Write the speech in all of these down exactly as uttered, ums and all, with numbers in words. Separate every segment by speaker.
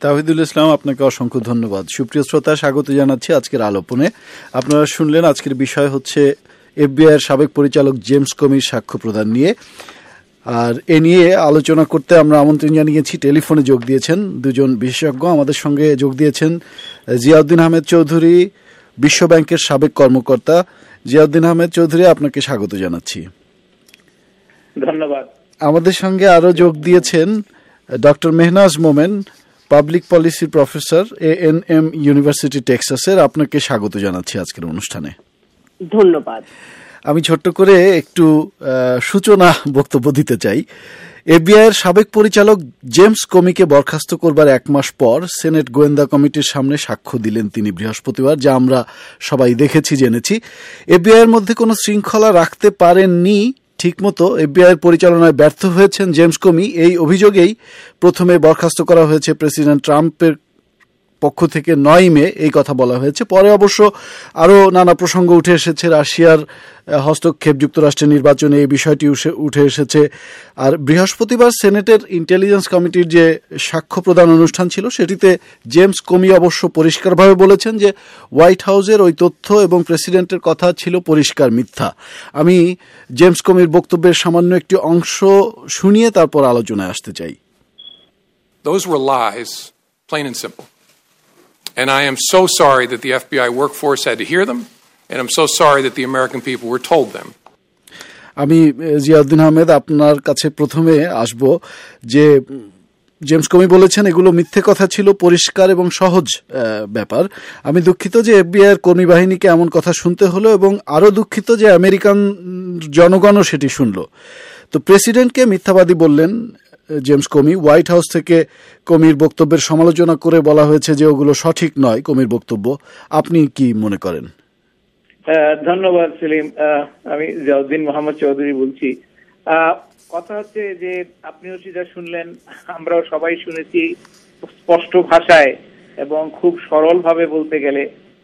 Speaker 1: তাওহিদুল ইসলাম, আপনাকে অসংখ্য ধন্যবাদ। সুপ্রিয় শ্রোতা, স্বাগত জানাচ্ছি আজকের আলোপনে। আপনারা শুনলেন আজকের বিষয় হচ্ছে এফবিআই এর সাবেক পরিচালক জেমস কমির সাক্ষ্য প্রদান নিয়ে। আর এ নিয়ে আলোচনা করতে আমরা আমন্ত্রণ জানিয়েছি। টেলিফোনে যোগ দিয়েছেন দুজন বিশেষজ্ঞ। আমাদের সঙ্গে যোগ দিয়েছেন জিয়াউদ্দিন আহমেদ চৌধুরী, বিশ্ব ব্যাংকের সাবেক কর্মকর্তা। জিয়াউদ্দিন আহমেদ চৌধুরী, আপনাকে স্বাগত জানাচ্ছি।
Speaker 2: ধন্যবাদ।
Speaker 1: আমাদের সঙ্গে আরো যোগ দিয়েছেন doctor Mehnaz Momen, public policy professor, A N M university টেক্সাসের। আপনাকে স্বাগত জানাচ্ছি আজকের অনুষ্ঠানে।
Speaker 3: ধন্যবাদ।
Speaker 1: আমি ছোট্ট করে একটু সূচনা বক্তব্য দিতে চাই। এফবিআই এর সাবেক পরিচালক জেমস কমিকে বরখাস্ত করবার এক মাস পর সেনেট গোয়েন্দা কমিটির সামনে সাক্ষ্য দিলেন তিনি বৃহস্পতিবার, যা আমরা সবাই দেখেছি, জেনেছি। এফবিআই এর মধ্যে কোনো শৃঙ্খলা রাখতে পারেননি ঠিকমতো, এফবিআই এর পরিচালনায় ব্যর্থ হয়েছেন জেমস কমি, এই অভিযোগেই প্রথমে বরখাস্ত করা হয়েছে প্রেসিডেন্ট ট্রাম্পের পক্ষ থেকে। নয় মে এই কথা বলা হয়েছে। পরে অবশ্য আরও নানা প্রসঙ্গ উঠে এসেছে। রাশিয়ার হস্তক্ষেপ, যুক্তরাষ্ট্রের নির্বাচনে এই বিষয়টি উঠে এসেছে। আর বৃহস্পতিবার সেনেটের ইন্টেলিজেন্স কমিটির যে সাক্ষ্য প্রদান অনুষ্ঠান ছিল, সেটিতে জেমস কমি অবশ্য পরিষ্কারভাবে বলেছেন যে হোয়াইট হাউসের ওই তথ্য এবং প্রেসিডেন্টের কথা ছিল পরিষ্কার মিথ্যা। আমি জেমস কমির বক্তব্যের সামান্য একটি অংশ শুনিয়ে তারপর আলোচনায় আসতে চাই।
Speaker 4: Those were lies, plain and simple. And I am so sorry that the F B I workforce had to hear them, and I'm so sorry that the American people were told them.
Speaker 1: আমি জিয়াউদ্দিন আহমেদ, আপনার কাছে প্রথমে আসব। যে James কমি বলেছেন এগুলো মিথ্যে কথা ছিল, পরিষ্কার এবং সহজ ব্যাপার। আমি দুঃখিত যে এফবিআই এর কর্মী বাহিনীকে এমন কথা শুনতে হলো, এবং আরও দুঃখিত যে আমেরিকান জনগণও সেটি শুনল। তো প্রেসিডেন্টকে মিথ্যাবাদী বললেন জেমস কমি। হোয়াইট হাউস থেকে কমির বক্তব্যের সমালোচনা করে বলা হয়েছে যে ওগুলো সঠিক নয়, কমির বক্তব্য। আপনি কি মনে করেন?
Speaker 2: ধন্যবাদ সেলিম। আমি জিয়াউদ্দিন মোহাম্মদ চৌধুরী বলছি। কথা হচ্ছে যে আপনিও সেটা শুনলেন, আমরাও সবাই শুনেছি স্পষ্ট ভাষায় এবং খুব সরল ভাবে বলতে গেলে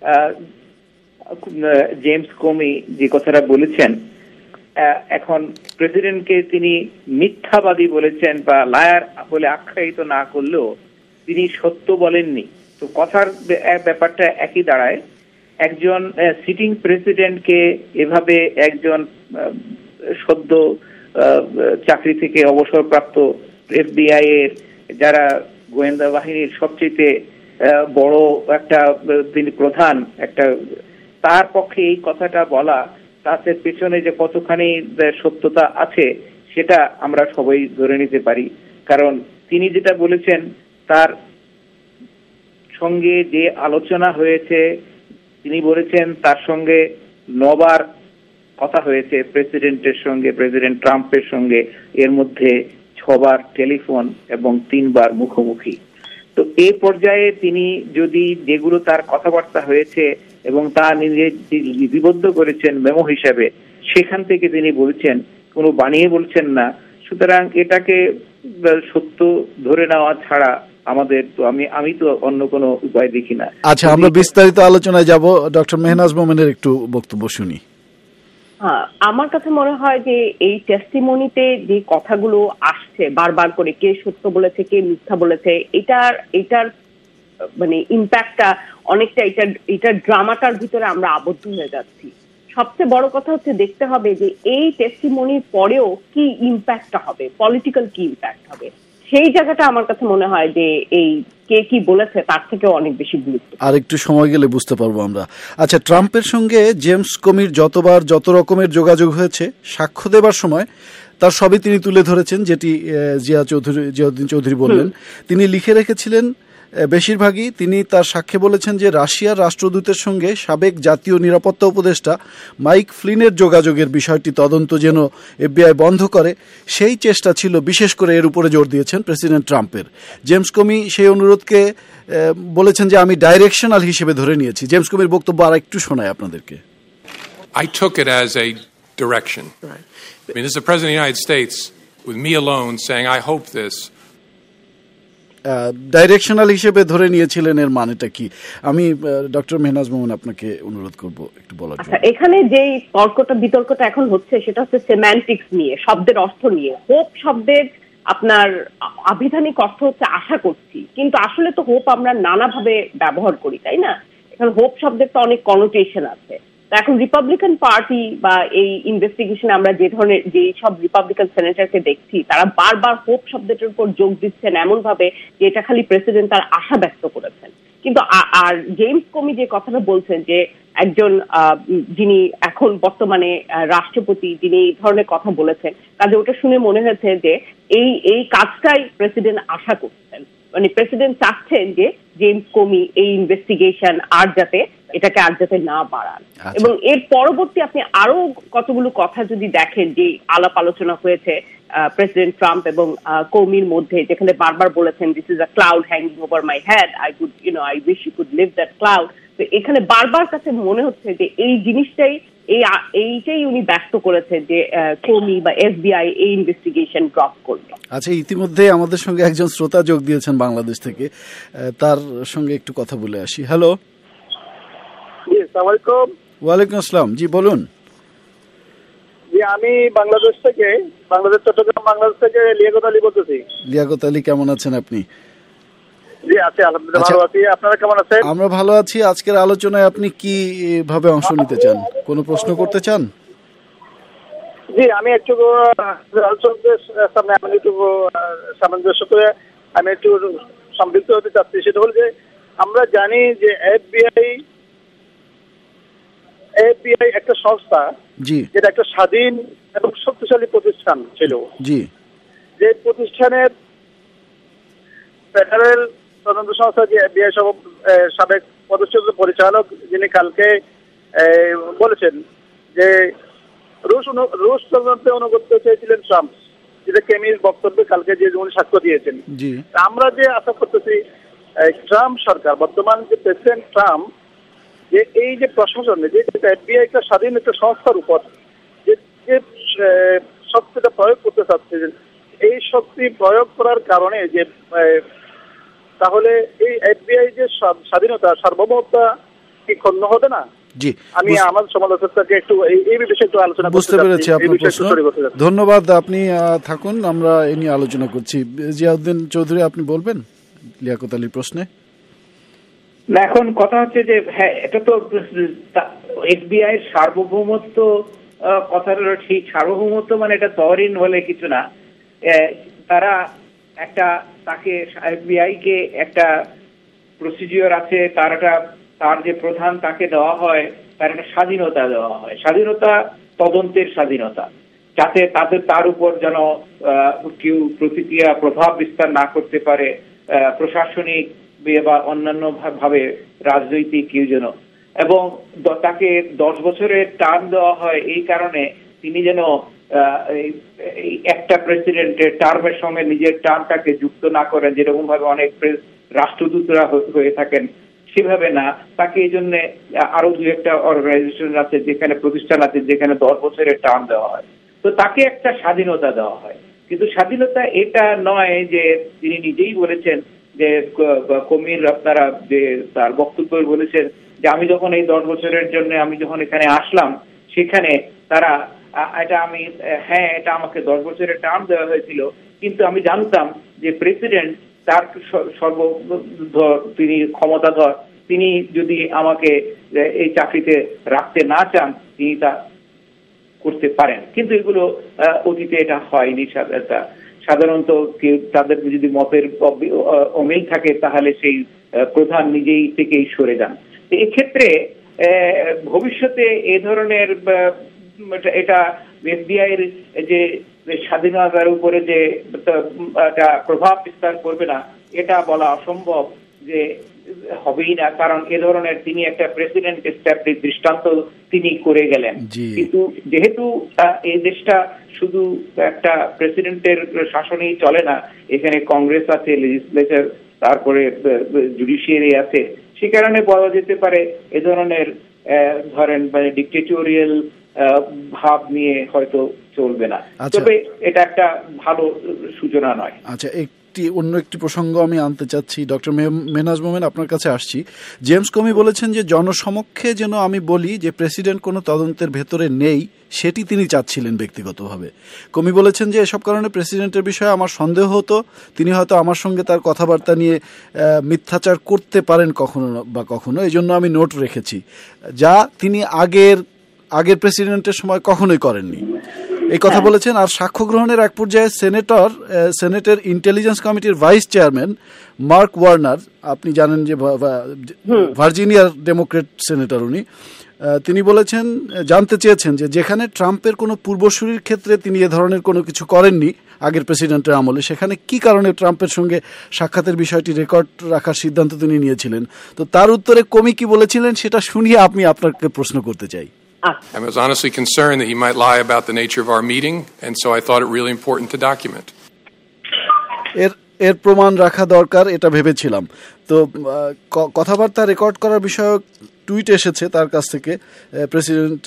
Speaker 2: জেমস কমি যে কথাটা বলেছেন, এখন প্রেসিডেন্টকে তিনি মিথ্যাবাদী বলেছেন বা লায়ার বলে আখ্যায়িত না করলেও তিনি সত্য বলেননি। তো কথার ব্যাপারটা একই দাঁড়ায়। একজন সিটিং প্রেসিডেন্টকে এভাবে একজন সদ্য চাকরি থেকে অবসরপ্রাপ্ত এফবিআই এর যারা গোয়েন্দা বাহিনীর সবচেয়ে বড় একটা তিনি প্রধান, একটা তার পক্ষে এই কথাটা বলা, তাদের পেছনে যে কতখানি সত্যতা আছে সেটা আমরা সবাই ধরে নিতে পারি। কারণ তিনি যেটা বলেছেন তার সঙ্গে যে আলোচনা হয়েছে, তিনি বলেছেন তার সঙ্গে নবার কথা হয়েছে প্রেসিডেন্টের সঙ্গে, প্রেসিডেন্ট ট্রাম্পের সঙ্গে, এর মধ্যে ছবার টেলিফোন এবং তিনবার মুখোমুখি। তো এই পর্যায়ে তিনি যদি যেগুলো তার কথাবার্তা হয়েছে এবং তা নিজে লিপিবদ্ধ করেছেন মেমো হিসাবে, সেখান থেকে তিনি বলছেন, কোনো বানিয়ে বলছেন না। সুতরাং এটাকে সত্য ধরে নেওয়া ছাড়া আমাদের তো আমি আমি তো অন্য কোনো উপায় দেখি না।
Speaker 1: আচ্ছা, আমরা বিস্তারিত আলোচনায় যাব। ডক্টর মেহনাজ মোমেনের একটু বক্তব্য শুনি।
Speaker 3: আমার কাছে মনে হয় যে এই টেস্টিমনিতে যে কথাগুলো আসছে বারবার করে, কে সত্য বলেছে কে মিথ্যা বলেছে, এটার এটার মানে ইম্প্যাক্টটা অনেকটা এটা এটার ড্রামাটার ভিতরে আমরা আবদ্ধ হয়ে যাচ্ছি। সবচেয়ে বড় কথা হচ্ছে দেখতে হবে যে এই টেস্টিমনির পরেও কি ইম্প্যাক্টটা হবে, পলিটিক্যাল কি ইম্প্যাক্ট হবে। সেই জায়গাটা আমার কাছে মনে হয় যে এই কে কি বলেছে তার থেকে অনেক বেশি গুরুত্ব।
Speaker 1: আর একটু সময় গেলে বুঝতে পারবো আমরা। আচ্ছা, ট্রাম্পের সঙ্গে জেমস কমির যতবার যত রকমের যোগাযোগ হয়েছে সাক্ষ্য দেবার সময় তার সবই তিনি তুলে ধরেছেন, যেটি জিয়া চৌধুরী জিয়াউদ্দিন চৌধুরী বললেন। তিনি লিখে রেখেছিলেন বেশিরভাগই। তিনি তার সাক্ষ্যে বলেছেন যে রাশিয়ার রাষ্ট্রদূতের সঙ্গে সাবেক জাতীয় নিরাপত্তা উপদেষ্টা মাইক ফ্লিনের যোগাযোগের বিষয়টি তদন্ত যেন এফবিআই বন্ধ করে, সেই চেষ্টা ছিল বিশেষ করে, এর উপরে জোর দিয়েছেন প্রেসিডেন্ট ট্রাম্পের। জেমস কমি সেই অনুরোধকে বলেছেন যে আমি ডাইরেকশনাল হিসেবে ধরে নিয়েছি। জেমস কমির বক্তব্য আর একটু শোনায় আপনাদেরকে।
Speaker 4: I took it as a direction. Right. I mean, this is the President of the United States with me alone saying, I hope this.
Speaker 1: Directional হিসেবে ধরে নিয়েছিলেন, এর মানেটা কি? আমি ডক্টর মেহনাজ মোমেন আপনাকে অনুরোধ করব একটু বলার জন্য।
Speaker 3: আচ্ছা, এখানে যে তর্কটা বিতর্কটা এখন হচ্ছে সেটা হচ্ছে সেমান্টিক্স নিয়ে, শব্দের অর্থ নিয়ে। হোপ শব্দের আপনার আবিধানিক অর্থ হচ্ছে আশা করছি, কিন্তু আসলে তো হোপ আমরা নানাভাবে ব্যবহার করি, তাই না? এখন হোপ শব্দের তো অনেক কনোটেশন আছে। এখন রিপাবলিকান পার্টি বা এই ইনভেস্টিগেশনে আমরা যে ধরনের যে সব রিপাবলিকান সেনেটরকে দেখছি, তারা বারবার হোপ শব্দটার উপর যোগ দিচ্ছেন এমন ভাবে যে এটা খালি প্রেসিডেন্ট তার আশা ব্যক্ত করেছেন। কিন্তু আর জেমস কমি যে কথাটা বলছেন যে একজন যিনি এখন বর্তমানে রাষ্ট্রপতি, যিনি এই ধরনের কথা বলেছেন, কাজে ওটা শুনে মনে হয়েছে যে এই এই কাজটাই প্রেসিডেন্ট আশা করছেন, মানে প্রেসিডেন্ট চাচ্ছেন যে জেমস কমি এই ইনভেস্টিগেশন আর যাতে এটাকে আর যাতে না বাড়ান। এবং এর পরবর্তী আপনি আরো কতগুলো কথা যদি দেখেন যে আলাপ আলোচনা হয়েছে প্রেসিডেন্ট ট্রাম্প এবং কমির মধ্যে, যেখানে বারবার বলেছেন this is a cloud hanging over my head, I could you know I wish you could লিভ দ্যাট ক্লাউড। তো এখানে বারবার কাছে মনে হচ্ছে যে এই জিনিসটাই এই এইটাই উনি ব্যক্ত করেছেন যে কমি বা এফবিআই এই ইনভেস্টিগেশন ড্রপ করবে।
Speaker 1: আচ্ছা, ইতিমধ্যে আমাদের সঙ্গে একজন শ্রোতা যোগ দিয়েছেন বাংলাদেশ থেকে, তার সঙ্গে একটু কথা বলে আসি। হ্যালো। ওয়ালাইকুম আসসালাম, জি বলুন।
Speaker 5: জি, আমি বাংলাদেশ থেকে, বাংলাদেশ চট্টগ্রাম বাংলাদেশ থেকে লিয়াকত আলী বলতেছি।
Speaker 1: লিয়াকত আলী, কেমন আছেন আপনি?
Speaker 5: জি আছি, আলহামদুলিল্লাহ ভালো আছি। আপনারা কেমন আছেন?
Speaker 1: আমরা ভালো আছি। আজকের আলোচনায় আপনি কি ভাবে অংশ নিতে চান? কোনো প্রশ্ন করতে চান?
Speaker 5: জি, আমি একটু সামনে আমি একটু সামঞ্জস্য করে আমি একটু সম্পৃক্ত হতে চাচ্ছি। সেটা হল যে আমরা জানি যে এফবিআই এফবিআই একটা সংস্থা, জি, যেটা একটা স্বাধীন এবং শক্তিশালী প্রতিষ্ঠান ছিল, জি, যে প্রতিষ্ঠানের ফেডারেল তদন্ত সংস্থা যে এফবিআই সাবেক পদস্থ পরিচালক যিনি কালকে বলেছেন যে রুশ রুশ তদন্তে অনুগত চেয়েছিলেন ট্রাম্প, যেটা কেমির বক্তব্যে কালকে যে উনি সাক্ষ্য দিয়েছেন। আমরা যে আশা করতেছি ট্রাম্প সরকার, বর্তমান যে প্রেসিডেন্ট ট্রাম্প, যে এই যে প্রশাসন, যে এফবিআই একটা স্বাধীন একটা সংস্থার উপর যে শক্তিটা প্রয়োগ করতে চাচ্ছে, এই শক্তি প্রয়োগ করার কারণে যে তাহলে এই এফবিআই যে স্বাধীনতা, সার্বভৌমতা কি ক্ষুণ্ণ হবে না? জি, আমি আমার সমালোচককে একটু এই বিষয়ে একটু আলোচনা করতে
Speaker 1: বুঝতে পেরেছি আপনার প্রশ্ন। ধন্যবাদ, আপনি থাকুন, আমরা এই নিয়ে আলোচনা করছি। জিয়াউদ্দিন চৌধুরী, আপনি বলবেন লিয়াকত আলীর প্রশ্নে?
Speaker 2: না, এখন কথা হচ্ছে যে হ্যাঁ, এটা তো এফবিআই এর সার্বভৌমত্ব কথাটা ঠিক। সার্বভৌমত্ব মানে এটা তহরিন হলে কিছু না, তারা একটা তাকে এফবিআই কে একটা প্রসিডিওর আছে, তার একটা তার যে প্রধান তাকে দেওয়া হয়, তার একটা স্বাধীনতা দেওয়া হয়, স্বাধীনতা তদন্তের স্বাধীনতা, যাতে তাদের তার উপর যেন কেউ প্রতিক্রিয়া প্রভাব বিস্তার না করতে পারে, প্রশাসনিক বা অন্যান্য ভাবে রাজনৈতিক কেউ যেন, এবং তাকে দশ বছরের টার্ম দেওয়া হয় এই কারণে তিনি যেন একটা প্রেসিডেন্টের টার্মের সঙ্গে নিজের টার্মটাকে যুক্ত না করেন, যেরকম ভাবে অনেক রাষ্ট্রদূতরা হয়ে থাকেন, সেভাবে না। তাকে এই জন্য আরো দু একটা অর্গানাইজেশন আছে, যেখানে প্রতিষ্ঠান আছে, যেখানে দশ বছরের টার্ম দেওয়া হয়, তো তাকে একটা স্বাধীনতা দেওয়া হয়। কিন্তু স্বাধীনতা এটা নয় যে তিনি নিজেই বলেছেন যে কমির আপনারা যে তার বক্তব্য বলেছেন যে আমি যখন এই দশ বছরের জন্য আমি যখন এখানে আসলাম, সেখানে তারা এটা আমি হ্যাঁ এটা আমাকে দশ বছরের টার্ম দেওয়া হয়েছিল, কিন্তু আমি জানতাম যে প্রেসিডেন্ট তার সর্ব তিনি ক্ষমতাধর, তিনি যদি আমাকে এই চাকরিতে রাখতে না চান তিনি তা করতে পারেন। কিন্তু এগুলো অতীতে এটা হয়নি। সাধারণত কেউ তাদের যদি মতের অমিল থাকে তাহলে সেই প্রধান নিজেই থেকেই সরে যান। এক্ষেত্রে ভবিষ্যতে এ ধরনের এটা এফবিআই এর যে স্বাধীনতার উপরে যে প্রভাব বিস্তার করবে না, এটা বলা অসম্ভব, যে হবেই না, কারণ এ ধরনের তিনি একটা প্রেসিডেন্ট স্ট্যাবলিশ দৃষ্টান্ত তিনি করে গেলেন। কিন্তু যেহেতু এই দেশটা শুধু একটা প্রেসিডেন্টের শাসনেই চলে না, এখানে কংগ্রেস আছে, লেজিসলেচার, তারপরে জুডিশিয়ারি আছে, সে কারণে বলা যেতে পারে এ ধরনের ধরেন মানে ডিক্টেটোরিয়াল ভাব নিয়ে হয়তো চলবে না, তবে এটা একটা ভালো সূচনা নয়।
Speaker 1: আচ্ছা, একটি অন্য একটি প্রসঙ্গ আমি আনতে চাচ্ছি। ডক্টর মেহনাজ মোমেন, আপনার কাছে আসছি। জেমস কমি বলেছেন যে জনসমক্ষে যেন আমি বলি যে প্রেসিডেন্ট কোনো তদন্তের ভেতরে নেই, সেটি তিনি চাচ্ছিলেন ব্যক্তিগতভাবে। কমি বলেছেন যে এসব কারণে প্রেসিডেন্টের বিষয়ে আমার সন্দেহ হতো, তিনি হয়তো আমার সঙ্গে তার কথাবার্তা নিয়ে মিথ্যাচার করতে পারেন কখনো বা কখনো, এই জন্য আমি নোট রেখেছি, যা তিনি আগের আগের প্রেসিডেন্টের সময় কখনোই করেননি, এই কথা বলেছেন। আর সাক্ষ্য গ্রহণের এক পর্যায়ে সেনেটর সেনেটের ইন্টেলিজেন্স কমিটির ভাইস চেয়ারম্যান মার্ক ওয়ার্নার, আপনি জানেন যে ভার্জিনিয়ার ডেমোক্রেট সেনেটর উনি, তিনি বলেছেন, জানতে চেয়েছেন যে যেখানে ট্রাম্পের কোনো পূর্বসূরির ক্ষেত্রে তিনি এ ধরনের কোনো কিছু করেননি আগের প্রেসিডেন্টের আমলে, সেখানে কি কারণে ট্রাম্পের সঙ্গে সাক্ষাতের বিষয়টি রেকর্ড রাখার সিদ্ধান্ত তিনি নিয়েছিলেন। তো তার উত্তরে কমি কি বলেছিলেন সেটা শুনিয়ে আমি আপনাকে প্রশ্ন করতে চাই।
Speaker 4: I was honestly concerned that he might lie about the nature of our meeting, and so I thought it really important to document.
Speaker 1: এর এর প্রমাণ রাখা দরকার, এটা ভেবেছিলাম। তো কথাবার্তা রেকর্ড করার বিষয়ে টুইট এসেছে তার কাছ থেকে, প্রেসিডেন্ট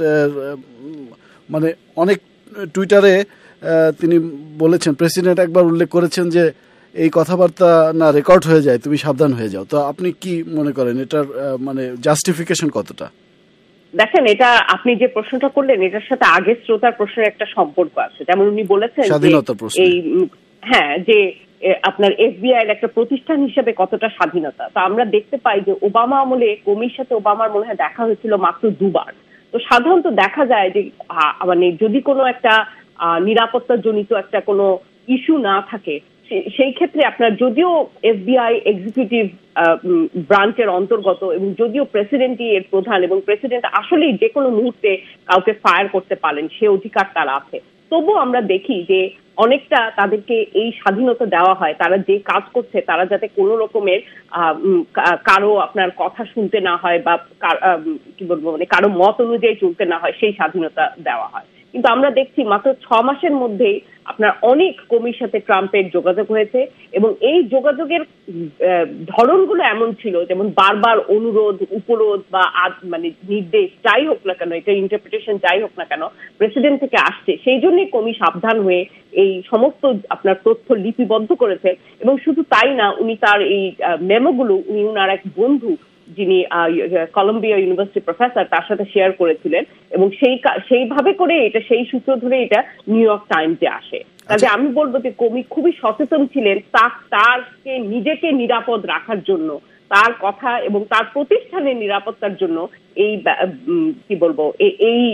Speaker 1: মানে অনেক টুইটারে তিনি বলেছেন, প্রেসিডেন্ট একবার উল্লেখ করেছেন যে এই কথাবার্তা না রেকর্ড হয়ে যায় তুমি সাবধান হয়ে যাও। তো আপনি কি মনে করেন এটার মানে জাস্টিফিকেশন কতটা?
Speaker 3: দেখেন, এটা আপনি যে প্রশ্নটা করলেন এটার সাথে আগের শ্রোতার প্রশ্নের একটা সম্পর্ক আছে। যেমন উনি বলেছেন এই হ্যাঁ যে আপনার এফবিআই এর একটা প্রতিষ্ঠান হিসেবে কতটা স্বাধীনতা। তো আমরা দেখতে পাই যে ওবামা আমলে কমির সাথে ওবামার মনে হয় দেখা হয়েছিল মাত্র দুবার। তো সাধারণত দেখা যায় যে মানে যদি কোনো একটা নিরাপত্তা জনিত একটা কোনো ইস্যু না থাকে, সেই ক্ষেত্রে আপনার যদিও এফবিআই এক্সিকিউটিভ ব্রাঞ্চের অন্তর্গত এবং যদিও প্রেসিডেন্টই এর প্রধান এবং প্রেসিডেন্ট আসলেই যে কোনো মুহূর্তে কাউকে ফায়ার করতে পারেন, সে অধিকার তার আছে, তবুও আমরা দেখি যে অনেকটা তাদেরকে এই স্বাধীনতা দেওয়া হয়, তারা যে কাজ করছে তারা যাতে কোনো রকমের কারো আপনার কথা শুনতে না হয় বা কি বলবো মানে কারো মত অনুযায়ী চলতে না হয়, সেই স্বাধীনতা দেওয়া হয়। কিন্তু আমরা দেখছি মাত্র ছ মাসের মধ্যেই আপনার অনেক কমির সাথে ট্রাম্পের যোগাযোগ হয়েছে এবং এই যোগাযোগের ধরনগুলো এমন ছিল, যেমন বারবার অনুরোধ, উপরোধ বা মানে নির্দেশ যাই হোক না কেন, এটা ইন্টারপ্রিটেশন যাই হোক না কেন, প্রেসিডেন্ট থেকে আসছে। সেই জন্যই কমি সাবধান হয়ে এই সমস্ত আপনার তথ্য লিপিবদ্ধ করেছেন। এবং শুধু তাই না, উনি তার এই মেমোগুলো উনি উনার এক বন্ধু যিনি কলম্বিয়া ইউনিভার্সিটি প্রফেসর তার সাথে শেয়ার করেছিলেন এবং সেই সেইভাবে করে এটা সেই সূত্র ধরে এটা নিউ ইয়র্ক টাইমসে আসে। কাজে আমি বলবো যে কমি খুবই সচেতন ছিলেন তারকে নিজেকে নিরাপদ রাখার জন্য, তার কথা এবং তার প্রতিষ্ঠানের নিরাপত্তার জন্য এই কি বলবো এই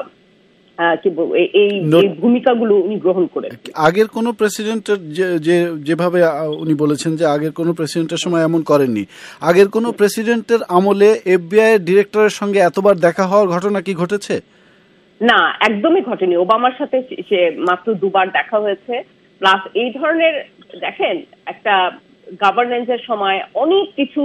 Speaker 3: কি বলবো এই ভূমিকাগুলো উনি গ্রহণ করেন।
Speaker 1: আগের কোন প্রেসিডেন্টের যে যেভাবে উনি বলেছেন যে আগের কোন প্রেসিডেন্টের সময় এমন করেননি, আগের কোন প্রেসিডেন্টের আমলে এফবিআই এর ডিরেক্টরের সঙ্গে এতবার দেখা হওয়ার ঘটনা কি ঘটেছে?
Speaker 3: না, একদমই ঘটেনি। ওবামার সাথে সে মাত্র দুবার দেখা হয়েছে। প্লাস এই ধরনের দেখেন একটা গভর্নেন্সের সময় অনেক কিছু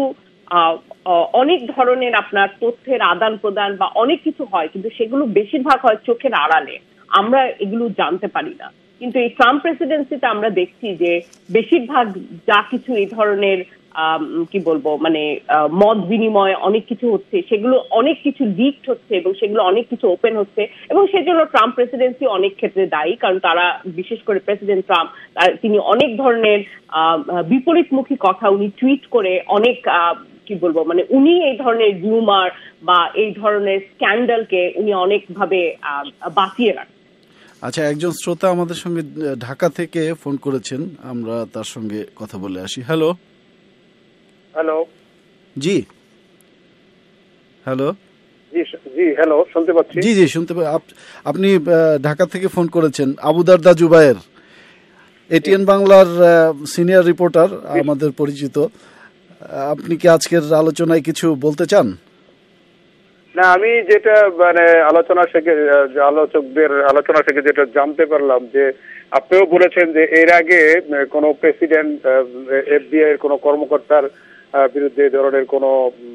Speaker 3: অনেক ধরনের আপনার তথ্যের আদান প্রদান বা অনেক কিছু হয়, কিন্তু সেগুলো বেশিরভাগ হয় চোখের আড়ালে, আমরা এগুলো জানতে পারি না। কিন্তু এই ট্রাম্প প্রেসিডেন্সিতে আমরা দেখছি যে বেশিরভাগ যা কিছু এই ধরনের কি বলবো মানে মত বিনিময় অনেক কিছু হচ্ছে, সেগুলো অনেক কিছু লিকড হচ্ছে এবং সেগুলো অনেক কিছু ওপেন হচ্ছে এবং সেজন্য ট্রাম্প প্রেসিডেন্সি অনেক ক্ষেত্রে দায়ী। কারণ তারা, বিশেষ করে প্রেসিডেন্ট ট্রাম্প, তিনি অনেক ধরনের বিপরীতমুখী কথা উনি টুইট করে অনেক কি বলবো মানে উনি এই ধরনের রিউমার বা এই ধরনের স্ক্যান্ডালকে উনি অনেকভাবে বাঁচিয়ে রাখেন।
Speaker 1: আচ্ছা, একজন শ্রোতা আমাদের সঙ্গে ঢাকা থেকে ফোন করেছেন, আমরা তার সঙ্গে কথা বলে আসি। হ্যালো
Speaker 5: হ্যালো
Speaker 1: জি হ্যালো
Speaker 5: জি জি হ্যালো শুনতে পাচ্ছি?
Speaker 1: জি জি শুনতে পাচ্ছি। আপনি ঢাকা থেকে ফোন করেছেন, আবু দারদা জুবায়ের, এটিএন বাংলার সিনিয়র রিপোর্টার, আমাদের পরিচিত। আপনি কি আজকের আলোচনায় কিছু বলতে চান?
Speaker 5: না, আমি যেটা মানে আলোচনা থেকে আলোচকদের আলোচনা থেকে যেটা জানতে পারলাম যে আপনিও বলেছেন যে এর আগে কোনো প্রেসিডেন্ট এফবিআই এর কোনো কর্মকর্তার বিরুদ্ধে এই ধরনের কোনো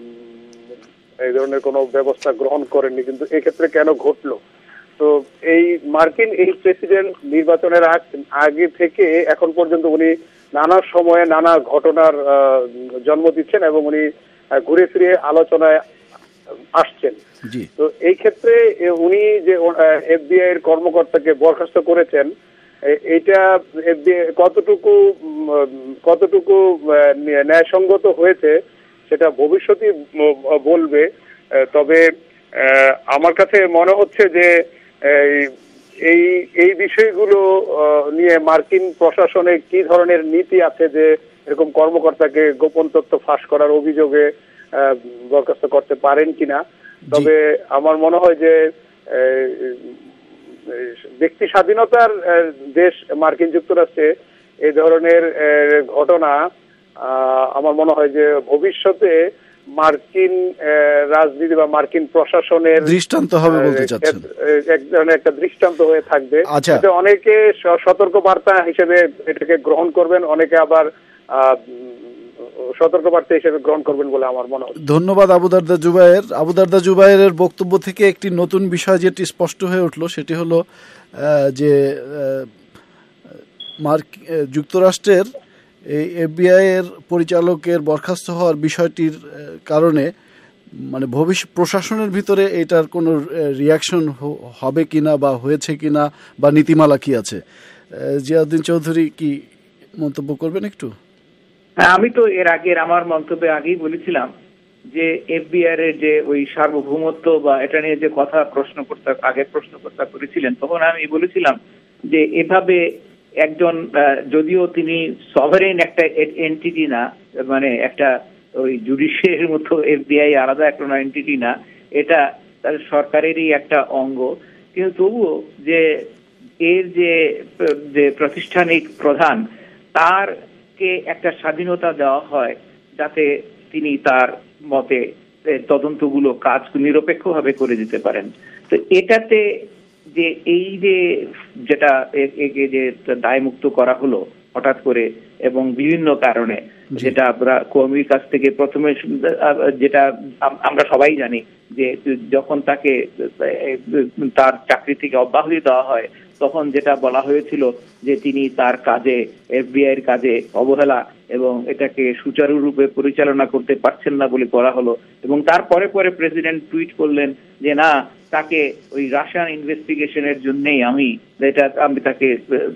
Speaker 5: এই ধরনের কোনো ব্যবস্থা গ্রহণ করেননি, কিন্তু এক্ষেত্রে কেন ঘটলো? তো এই মার্কিন এই প্রেসিডেন্ট নির্বাচনের আগে থেকে এখন পর্যন্ত উনি নানা সময়ে নানা ঘটনার জন্ম দিচ্ছেন এবং উনি ঘুরে ফিরে আলোচনায় আসছেন। তো এই ক্ষেত্রে উনি যে এফবিআই এর কর্মকর্তাকে বরখাস্ত করেছেন, এটা কতটুকু কতটুকু ন্যায়সঙ্গত হয়েছে সেটা ভবিষ্যতই বলবে। তবে আমার কাছে মনে হচ্ছে যে এই এই বিষয়গুলো নিয়ে মার্কিন প্রশাসনে কি ধরনের নীতি আছে যে এরকম কর্মকর্তাকে গোপন তথ্য ফাঁস করার অভিযোগে বরখাস্ত করতে পারেন কিনা। তবে আমার মনে হয় যে ব্যক্তি স্বাধীনতার দেশ মার্কিন যুক্তরাষ্ট্রে এই ধরনের ঘটনা আমার মনে হয় যে ভবিষ্যতে মার্কিন রাজনীতি বা মার্কিন প্রশাসনের
Speaker 1: দৃষ্টান্ত হবে বলতে চাচ্ছেন,
Speaker 5: এক ধরনের একটা দৃষ্টান্ত হয়ে থাকবে।
Speaker 1: আচ্ছা,
Speaker 5: অনেকে সতর্ক বার্তা হিসেবে এটাকে গ্রহণ করবেন, অনেকে আবার সতর্ক বার্তা হিসেবে গ্রহণ করবেন বলে আমার মনে হয়।
Speaker 1: ধন্যবাদ আবু দারদা জুবায়ের। আবু দারদা জুবায়েরের বক্তব্য থেকে একটি নতুন বিষয় যেটি স্পষ্ট হয়ে উঠল সেটি হলো যে যুক্তরাষ্ট্রের এই এফবিআই এর পরিচালকের বরখাস্ত হওয়ার বিষয়টির কারণে মানে ভবিষ্যৎ প্রশাসনের ভিতরে এটার কোনো রিয়াকশন হবে কিনা বা হয়েছে কিনা বা নীতিমালা কি আছে, জিয়াউদ্দিন চৌধুরী কি মন্তব্য করবেন একটু?
Speaker 2: হ্যাঁ, আমি তো এর আগের আমার মন্তব্যে আগেই বলেছিলাম যে এফবিআই এর যে ওই সার্বভৌমত্ব বা এটা নিয়ে যে কথা প্রশ্নকর্তা আগে প্রশ্নকর্তা করেছিলেন, তখন আমি বলেছিলাম যে এভাবে একজন যদিও তিনি সভারেন একটা এন্টিটি না, মানে একটা ওই জুডিশিয়ারির মতো এফবিআই আলাদা একটা এন্টিটি না, এটা তার সরকারেরই একটা অঙ্গ, কিন্তু তবুও যে এর যে যে প্রাতিষ্ঠানিক প্রধান তার কে একটা স্বাধীনতা দেওয়া হয় যাতে তিনি তার মতে তদন্তগুলো কাজ নিরপেক্ষভাবে করে দিতে পারেন। তো এটাতে যে এই যে যেটা একে যে দায়মুক্ত করা হলো হঠাৎ করে এবং বিভিন্ন কারণে, যেটা আমরা কর্মীর কাছ থেকে প্রথমে যেটা আমরা সবাই জানি যে যখন তাকে তার চাকরি থেকে অব্যাহতি দেওয়া হয় তখন যেটা বলা হয়েছিল যে তিনি তার কাজে এফবিআই এর কাজে অবহেলা এবং এটাকে সুচারুরূপে পরিচালনা করতে পারছেন না বলে করা হলো, এবং তারপরে পরে প্রেসিডেন্ট টুইট করলেন যে না, তাকে ওই রাশিয়ান ইনভেস্টিগেশনের জন্যই আমি এটা আমি তাকে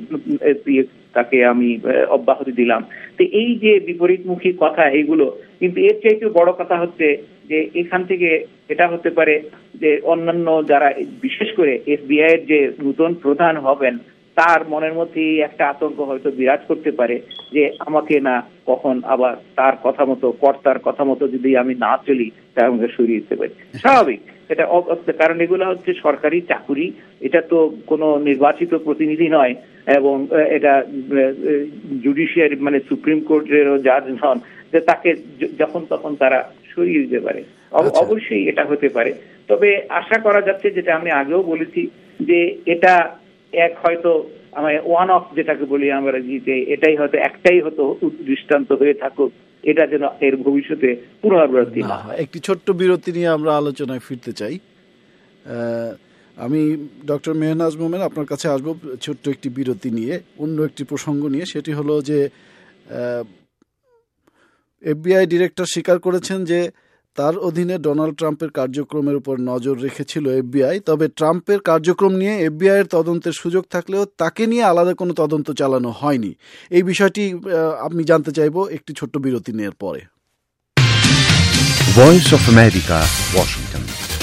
Speaker 2: তাকে আমি অব্যাহতি দিলাম। তো এই যে বিপরীতমুখী কথা এইগুলো, কিন্তু এর চাইতে বড় কথা হচ্ছে যে এখান থেকে এটা হতে পারে যে অন্যান্য যারা বিশেষ করে এফবিআই এর যে নতুন প্রধান হবেন তার মনের মধ্যে একটা আতঙ্ক হয়তো বিরাজ করতে পারে যে আমাকে না কখন আবার তার কথা মতো কর্তার কথা মতো যদি আমি না চলি তার আমাকে সরিয়ে দিতে পারি। স্বাভাবিক এটা, কারণ এগুলো হচ্ছে সরকারি চাকুরি, এটা তো কোনো নির্বাচিত প্রতিনিধি নয় এবং এটা জুডিশিয়ারি মানে সুপ্রিম কোর্টেরও জাজ নন যে তাকে যখন তখন তারা সরিয়ে দিতে পারে। অবশ্যই এটা হতে পারে, তবে আশা করা যাচ্ছে যেটা আমি আগেও বলেছি যে এটা এক হয়তো আমার ওয়ান অফ যেটাকে বলি আমরা, যে এটাই হয়তো একটাই হয়তো দৃষ্টান্ত হয়ে থাকুক, এটা যেন এর ভবিষ্যতে পুনরাবৃত্তি না হয়।
Speaker 1: একটি ছোট্ট বিরতি নিয়ে আমরা আলোচনায় ফিরতে চাই। আমি ডক্টর মেহনাজ মোমেন আপনার কাছে আসবো ছোট্ট একটি বিরতি নিয়ে অন্য একটি প্রসঙ্গ নিয়ে, সেটি হলো যে এফবিআই ডিরেক্টর স্বীকার করেছেন যে তার অধীনে ডোনাল্ড ট্রাম্পের কার্যক্রমের উপর নজর রেখেছিল এফবিআই, তবে ট্রাম্পের কার্যক্রম নিয়ে এফবিআই এর তদন্তের সুযোগ থাকলেও তাকে নিয়ে আলাদা কোনো তদন্ত চালানো হয়নি। এই বিষয়টি আমি জানতে চাইব একটি ছোট্ট বিরতি নেওয়ার পরে।
Speaker 6: Voice of America, Washington.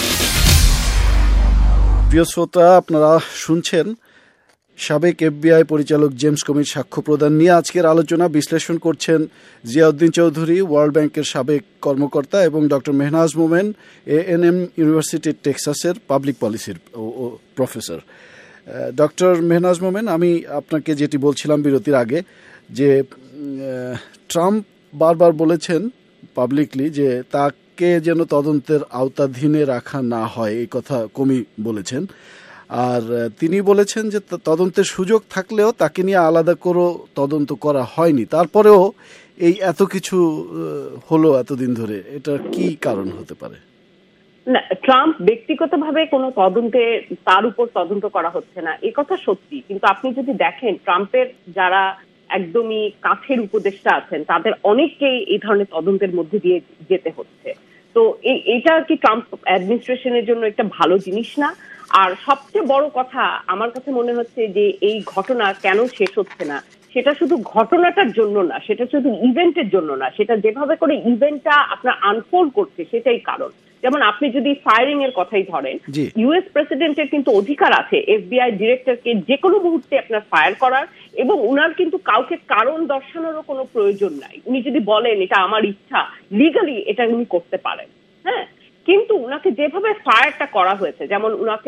Speaker 1: প্রিয় শ্রোতা, আপনারা শুনছেন সাবেক এফবিআই পরিচালক জেমস কমির সাক্ষ্য প্রদান নিয়ে আজকের আলোচনা। বিশ্লেষণ করছেন জিয়াউদ্দিন চৌধুরী, ওয়ার্ল্ড ব্যাংকের সাবেক কর্মকর্তা, এবং doctor Mehnaz Momen, A N M university টেক্সাসের পাবলিক পলিসির প্রফেসর। ডক্টর মেহনাজ মোমেন, আমি আপনাকে যেটি বলছিলাম বিরতির আগে যে ট্রাম্প বারবার বলেছেন পাবলিকলি যে তাকে যেন তদন্তের আওতাধীনে রাখা না হয়, এই কথা কমি বলেছেন। আর তিনি বলেছেন যে তদন্তের সুযোগ থাকলেও তাকে নিয়ে আলাদা করে তদন্ত করা হয়নি। তারপরেও এই এত কিছু হলো এতদিন ধরে, এটা কি কারণ হতে পারে?
Speaker 3: না, ট্রাম্প ব্যক্তিগতভাবে কোনো তদন্তে তার উপর তদন্ত করা হচ্ছে না, এ কথা সত্যি, কিন্তু আপনি যদি দেখেন ট্রাম্পের যারা একদমই কাছের উপদেষ্টা আছেন তাদের অনেককেই এই ধরনের তদন্তের মধ্যে দিয়ে যেতে হচ্ছে। তো এটা কি ট্রাম্প অ্যাডমিনিস্ট্রেশনের জন্য একটা ভালো জিনিস না? আর সবচেয়ে বড় কথা আমার কাছে মনে হচ্ছে যে এই ঘটনা কেন শেষ হচ্ছে না, সেটা শুধু ঘটনাটার জন্য না, সেটা শুধু ইভেন্টের জন্য না, সেটা যেভাবে করে ইভেন্টটা আপনার আনফোল্ড করছে সেটাই কারণ। যেমন আপনি যদি ফায়ারিং এর কথাই ধরেন, ইউএস প্রেসিডেন্টের কিন্তু অধিকার আছে এফবিআই ডিরেক্টরকে যে কোনো মুহূর্তে আপনার ফায়ার করার, এবং উনার কিন্তু কাউকে কারণ দর্শানোরও কোনো প্রয়োজন নাই। উনি যদি বলেন এটা আমার ইচ্ছা, লিগালি এটা উনি করতে পারেন। হ্যাঁ, কিন্তু উনাকে যেভাবে ফায়ারটা করা হয়েছে, যেমন উনাকে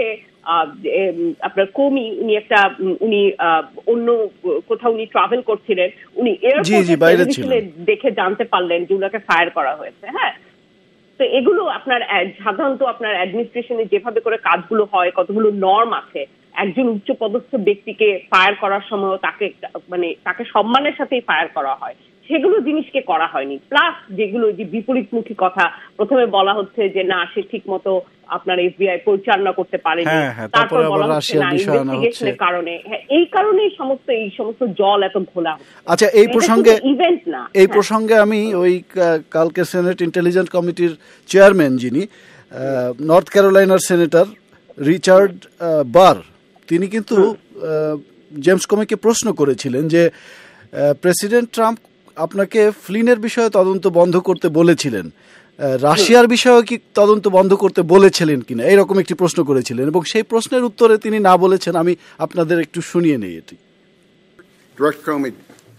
Speaker 3: আপনার কমি উনি একটা উনি অন্য কোথাও উনি ট্রাভেল করছিলেন, উনি এয়ারপোর্টে দেখে জানতে পারলেন যে উনাকে ফায়ার করা হয়েছে। হ্যাঁ, তো এগুলো আপনার সাধারণত আপনার অ্যাডমিনিস্ট্রেশনে যেভাবে করে কাজগুলো হয়, কতগুলো নর্ম আছে। একজন উচ্চ পদস্থ ব্যক্তিকে ফায়ার করার সময় তাকে মানে তাকে সম্মানের সাথেই ফায়ার করা হয়, সেগুলো জিনিসকে করা হয়নি। প্লাস যেগুলো যে বিপরীতমুখী কথা, প্রথমে বলা হচ্ছে যে না সে ঠিক মতো আপনার এফবিআই পরিচালনা করতে পারেনি, তারপর বলা হচ্ছে না ইনভেস্টিগেশনের কারণে, হ্যাঁ এই কারণেই সমস্ত এই সমস্ত জল এত ঘোলা।
Speaker 1: আচ্ছা, এই প্রসঙ্গে ইভেন্ট না এই প্রসঙ্গে আমি ওই কালকে সেনেট ইন্টেলিজেন্স কমিটির চেয়ারম্যান যিনি নর্থ ক্যারোলাইনার সেনেটর রিচার্ড বার, তিনি কিন্তু জেমস কমিকে প্রশ্ন করেছিলেন যে প্রেসিডেন্ট ট্রাম্প আপনাকে ফ্লিনের বিষয়ে তদন্ত বন্ধ করতে বলেছিলেন, রাশিয়ার বিষয়ে কি তদন্ত বন্ধ করতে বলেছিলেন কিনা, এইরকম একটি প্রশ্ন করেছিলেন, এবং সেই প্রশ্নের উত্তরে তিনি না বলেছেন। আমি আপনাদের একটু শুনিয়ে নেই এটি।
Speaker 7: Director Comey,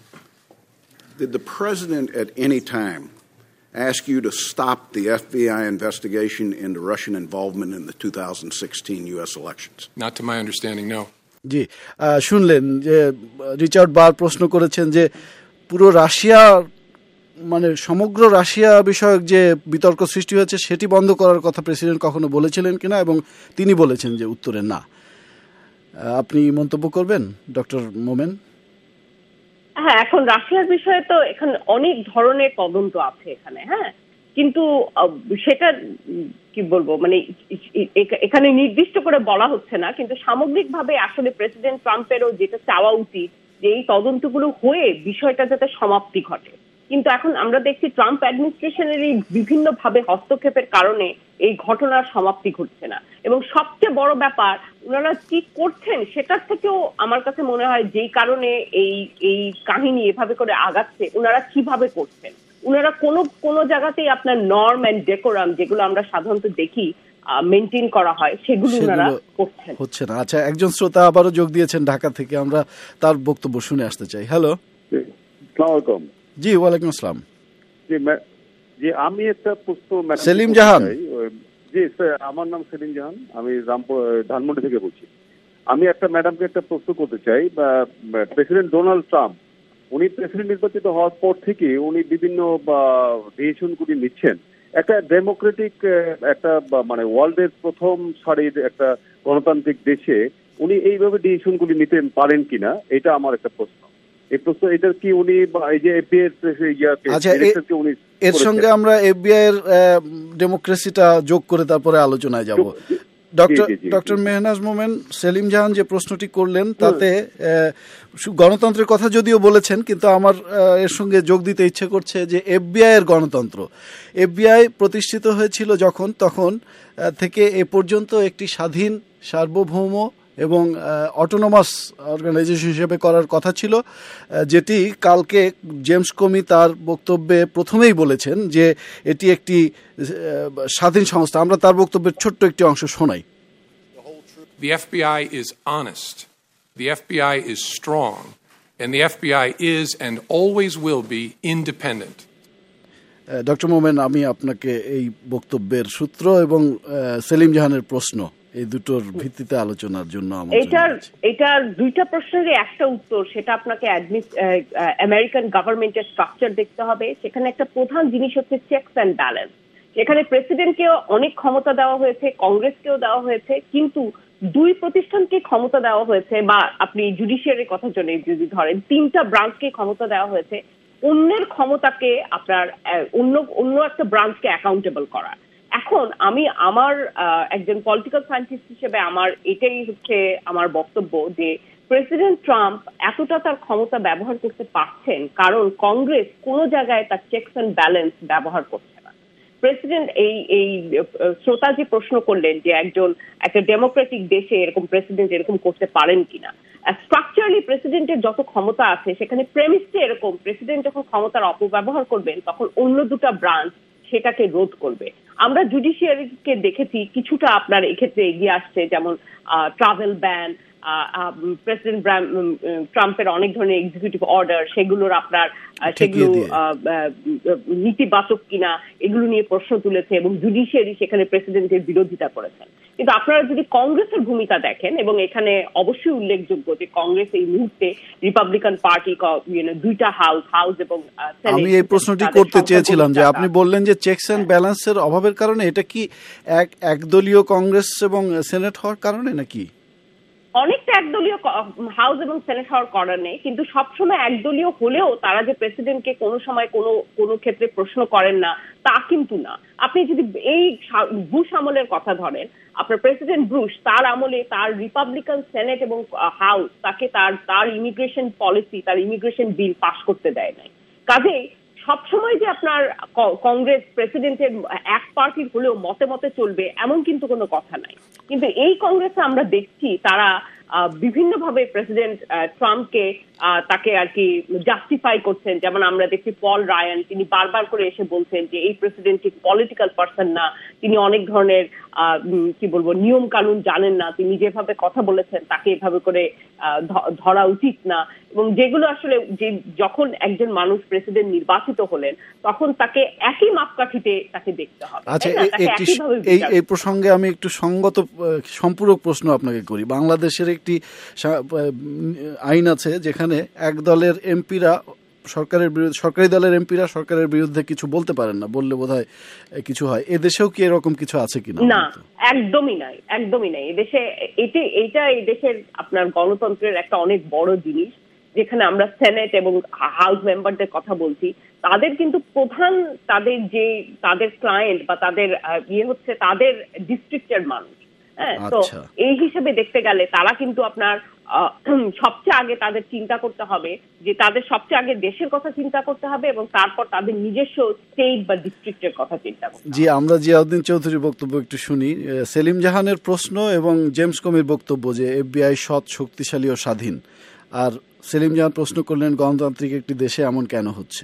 Speaker 7: did the president at any time ask you to stop the F B I investigation into Russian involvement in the two thousand sixteen U S elections?
Speaker 4: Not to my understanding, no.
Speaker 1: জি, শুনলেন যে Richard বার প্রশ্ন করেছেন যে পুরো Russia মানে সমগ্র Russia বিষয়ক যে বিতর্ক সৃষ্টি হয়েছে সেটি বন্ধ করার কথা প্রেসিডেন্ট কখনো বলেছিলেন কিনা, এবং তিনি বলেছেন যে উত্তরে না। আপনি মন্তব্য করবেন ডক্টর মোমেন?
Speaker 3: হ্যাঁ, এখন রাশিয়ার বিষয়ে তো এখানে অনেক ধরনের তদন্ত আছে এখানে। হ্যাঁ, কিন্তু সেটা কি বলবো মানে এখানে নির্দিষ্ট করে বলা হচ্ছে না, কিন্তু সামগ্রিকভাবে আসলে প্রেসিডেন্ট ট্রাম্পেরও যেটা চাওয়া উচিত যে এই তদন্তগুলো হয়ে বিষয়টা যাতে সমাপ্তি ঘটে। কিন্তু এখন আমরা দেখছি ট্রাম্প অ্যাডমিনিস্ট্রেশনের এই বিভিন্ন ভাবে হস্তক্ষেপের কারণে এই ঘটনার সমাপ্তি ঘটছে না, এবং সবচেয়ে বড় ব্যাপার ওনারা কি করছেন সেটার থেকেও আমার কাছে মনে হয় যেই কারণে এই এই কাহিনী এভাবে করে আগাচ্ছে, ওনারা কিভাবে করছেন। ওনারা কোনো কোনো জায়গাতেই আপনার নর্ম এন্ড ডেকোরাম যেগুলো আমরা সাধারণত দেখি মেনটেন করা হয় সেগুলো ওনারা করছেন
Speaker 1: হচ্ছে না। আচ্ছা, একজন শ্রোতা আবারও যোগ দিয়েছেন ঢাকা থেকে, আমরা তার বক্তব্য শুনে আসতে চাই। হ্যালো।
Speaker 8: আসসালামু আলাইকুম।
Speaker 1: জি, ওয়ালাইকুম আসসালাম।
Speaker 8: জি জি আমি একটা প্রশ্ন
Speaker 1: সেলিম জাহান।
Speaker 8: জি স্যার, আমার নাম সেলিম জাহান, আমি রামপুর ধানমন্ডি থেকে বলছি। আমি একটা ম্যাডামকে একটা প্রশ্ন করতে চাই। প্রেসিডেন্ট ডোনাল্ড ট্রাম্প উনি প্রেসিডেন্ট নির্বাচিত হওয়ার পর থেকে উনি বিভিন্ন ডিসিশনগুলি নিচ্ছেন। একটা ডেমোক্রেটিক একটা মানে ওয়ার্ল্ডের প্রথম সারির একটা গণতান্ত্রিক দেশে উনি এইভাবে ডিসিশনগুলি নিতে পারেন কিনা, এটা আমার একটা প্রশ্ন। এই প্রশ্ন এটা কি উনি এই যে এফবিআই উনি
Speaker 1: এর সঙ্গে আমরা এফবিআই এর ডেমোক্রেসিটা যোগ করে তারপরে আলোচনায় যাব। ডক্টর ডক্টর মেহনাজ মোমেন, সেলিম জাহান যে প্রশ্নটি করলেন তাতে গণতন্ত্রের কথা যদিও বলেছেন, কিন্তু আমার এর সঙ্গে যোগ দিতে ইচ্ছে করছে যে এফবিআই এর গণতন্ত্র, এফবিআই প্রতিষ্ঠিত হয়েছিল যখন, তখন থেকে এ পর্যন্ত একটি স্বাধীন, সার্বভৌম এবং অটোনোমাস অর্গানাইজেশন হিসেবে করার কথা ছিল, যেটি কালকে জেমস কমি তার বক্তব্যে প্রথমেই বলেছেন যে এটি একটি স্বাধীন সংস্থা। আমরা তার বক্তব্যের ছোট্ট একটি অংশ শোনাই।
Speaker 4: The F B I is honest. The F B I is strong. And the F B I is and always will be independent.
Speaker 1: Doctor Momen, আমি আপনাকে এই বক্তব্যের সূত্র এবং সেলিম জাহানের প্রশ্ন এই দুটোর ভিত্তিতে আলোচনার জন্য
Speaker 3: এটার এটার দুইটা প্রশ্নেরই একটা উত্তর, সেটা আপনাকে আমেরিকান গভর্নমেন্টের স্ট্রাকচার দেখতে হবে। সেখানে একটা প্রধান জিনিস হচ্ছে চেকস অ্যান্ড ব্যালেন্স। সেখানে প্রেসিডেন্টকেও অনেক ক্ষমতা দেওয়া হয়েছে, কংগ্রেসকেও দেওয়া হয়েছে, কিন্তু দুই প্রতিষ্ঠানকে ক্ষমতা দেওয়া হয়েছে, বা আপনি জুডিশিয়ারির কথা যদি ধরেন তিনটা ব্রাঞ্চকে ক্ষমতা দেওয়া হয়েছে অন্যের ক্ষমতাকে আপনার অন্য অন্য একটা ব্রাঞ্চকে অ্যাকাউন্টেবল করা। এখন আমি আমার একজন পলিটিক্যাল সায়েন্টিস্ট হিসেবে আমার এটাই হচ্ছে আমার বক্তব্য যে প্রেসিডেন্ট ট্রাম্প এতটা তার ক্ষমতা ব্যবহার করতে পারছেন কারণ কংগ্রেস কোনো জায়গায় তার চেকস অ্যান্ড ব্যালেন্স ব্যবহার করছে না। প্রেসিডেন্ট এই এই শ্রোতা যে প্রশ্ন করলেন যে একজন একটা ডেমোক্রেটিক দেশে এরকম প্রেসিডেন্ট এরকম করতে পারেন কিনা, স্ট্রাকচারালি প্রেসিডেন্টের যত ক্ষমতা আছে সেখানে প্রেমিসটা এরকম, প্রেসিডেন্ট যখন ক্ষমতার অপব্যবহার করবেন তখন অন্য দুটা ব্রাঞ্চ সেটাকে রোধ করবে। আমরা জুডিশিয়ারিকে দেখেছি কিছুটা আপনার এক্ষেত্রে এগিয়ে আসছে, যেমন ট্রাভেল ব্যান, প্রেসিডেন্ট ট্রাম্পের অনেক ধরনের এক্সিকিউটিভ অর্ডার, সেগুলোর আপনার সেগুলো নীতিবাচক কিনা এগুলো নিয়ে প্রশ্ন তুলেছে এবং জুডিশিয়ারি সেখানে প্রেসিডেন্টের বিরোধিতা করেছেন। কিন্তু আপনারা যদি কংগ্রেসের ভূমিকা দেখেন, এবং এখানে অবশ্যই উল্লেখযোগ্য যে কংগ্রেস এই মুহূর্তে রিপাবলিকান পার্টি দুইটা হাউস হাউস এবং
Speaker 1: আমি এই প্রশ্নটি করতে চেয়েছিলাম যে আপনি বললেন যে চেকস এন্ড ব্যালেন্সের অভাবের কারণে, এটা কি এক একদলীয় কংগ্রেস এবং সেনেট হওয়ার কারণে নাকি?
Speaker 3: অনেকটা একদলীয় হাউস এবং সেনেট হওয়ার কারণে, কিন্তু সবসময় একদলীয় হলেও তারা যে প্রেসিডেন্টকে কোনো সময় কোনো কোনো ক্ষেত্রে প্রশ্ন করেন না তা কিন্তু না। আপনি যদি এই বুশ আমলের কথা ধরেন, আপনার প্রেসিডেন্ট বুশ তার আমলে তার রিপাবলিকান সেনেট এবং হাউস তাকে তার তার ইমিগ্রেশন পলিসি, তার ইমিগ্রেশন বিল পাশ করতে দেয় নাই। কাজেই সবসময় যে আপনার কংগ্রেস প্রেসিডেন্টের এক পার্টির হলেও মতে মতে চলবে এমন কিন্তু কোনো কথা নাই। কিন্তু এই কংগ্রেসে আমরা দেখছি তারা বিভিন্নভাবে প্রেসিডেন্ট ট্রাম্পকে তাকে আর কি জাস্টিফাই করছেন। যেমন আমরা দেখছি পল রায়ান, তিনি বারবার করে এসে বলছেন যে এই প্রেসিডেন্ট ঠিক পলিটিক্যাল পারসন না, তিনি অনেক ধরনের কি বলবো নিয়ম কানুন জানেন না, তিনি যেভাবে কথা বলেছেন তাকে এভাবে করে ধরা উচিত না। এবং যেগুলো আসলে যে যখন একজন মানুষ প্রেসিডেন্ট নির্বাচিত হলেন তখন তাকে একই মাপকাঠিতে তাকে দেখতে হবে।
Speaker 1: আচ্ছা, এই এই প্রসঙ্গে আমি একটু সঙ্গত সম্পূরক প্রশ্ন আপনাকে করি। বাংলাদেশের একটি আইন আছে যেখানে এক দলের এমপিরা সরকারের বিরুদ্ধে, সরকারি দলের এমপিরা সরকারের বিরুদ্ধে কিছু বলতে পারেন না, বললে বোধহয় কিছু হয়। এদেশেও কি এরকম কিছু আছে কিনা?
Speaker 3: না, একদমই নাই, একদমই নাই। এদেশে এটি এইটা এই দেশের আপনার গণতন্ত্রের একটা অনেক বড় জিনিস, যেখানে আমরা সেনেট এবং হাউস মেম্বারদের কথা বলছি, তাদের কিন্তু প্রধান তাদের যে তাদের ক্লায়েন্ট বা তাদের ইয়ে হচ্ছে তাদের ডিস্ট্রিক্টের মানুষ। হ্যাঁ, তো এই হিসেবে দেখতে গেলে তারা কিন্তু আপনার সবচেয়ে আগে তাদের চিন্তা করতে হবে যে তাদের সবচেয়ে আগে দেশের কথা চিন্তা করতে হবে এবং তারপর তাদের নিজস্ব স্টেট বা ডিস্ট্রিক্টের কথা চিন্তা করতে হবে।
Speaker 1: জি, আমরা জিয়াউদ্দিন চৌধুরীর বক্তব্য একটু শুনি। সেলিম জাহানের প্রশ্ন এবং জেমস কমির বক্তব্য যে এফবিআই সৎ, শক্তিশালী ও স্বাধীন। আর সেলিম জাহান প্রশ্ন করলেন গণতান্ত্রিক একটি দেশে এমন কেন হচ্ছে?